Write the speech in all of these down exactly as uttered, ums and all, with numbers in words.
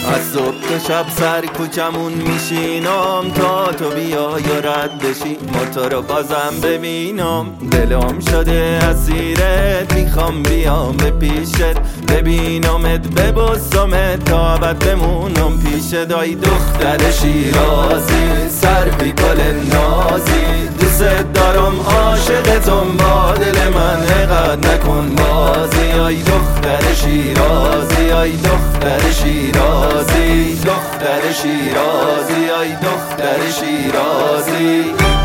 از صبح تا شب سر کوچمون میشینم تا تو بیای و رد بشی، ما تو رو بازم ببینم. دلم شده اسیرت، میخوام بیام به پیشت ببینمت ببوسمت تا ابد بمونم پیشت. ای دختر شیرازی سروی گل نازی، دوست دارم عاشقتم با دل من اقد نکن بازی. ای دختر شیرازی ای دختر شیرازی دختر شیرازی ای دختر شیرازی.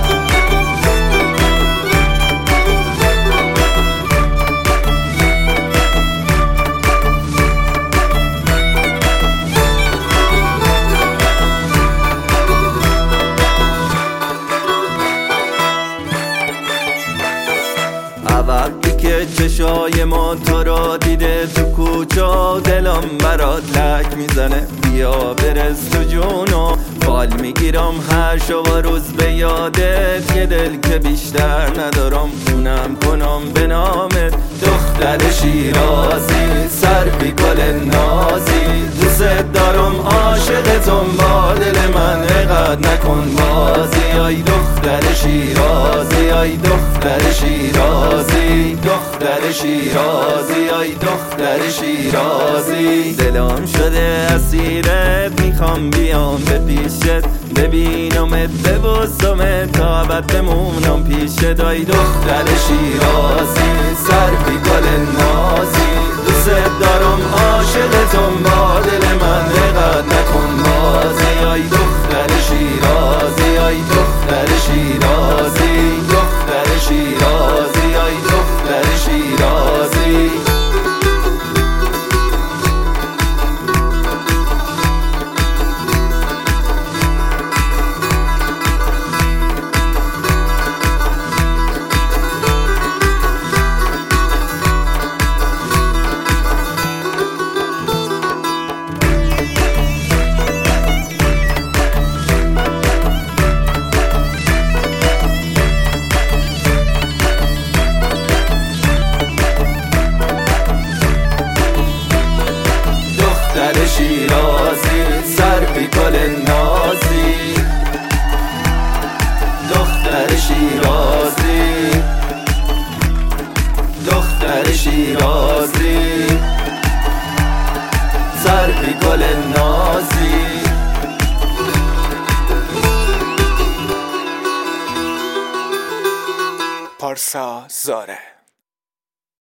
وقتی که چشای ما تو را دیده تو کوچه، دلم برات لک میزنه بیا برس تو جونو. فال میگیرم هر شب و روز به یادت، یه دل که بیشتر ندارم اونم کنم به نامت. دختر شیرازی سروی گل نازی، دوست دارم عاشقتم با دل من اقد نکن بازی. ای دختر شیرازی ای دختر شیرازی دختر شیرازی ای دختر شیرازی. دلم شده اسیرت، میخوام بیام به پیشت ببینمت ببوسمت تا ابد بمونم پیشت. ای دختر شیرازی سروی گل نازی، دوست دارم عاشقتم با دل من اقد نکن بازی. ای دختر شیرازی ای دختر شیرازی دختر شیرازی ای دختر شیرازی. دختر شیرازی سروی گل نازی، دختر شیرازی دختر شیرازی سروی گل نازی. پارسا زاره.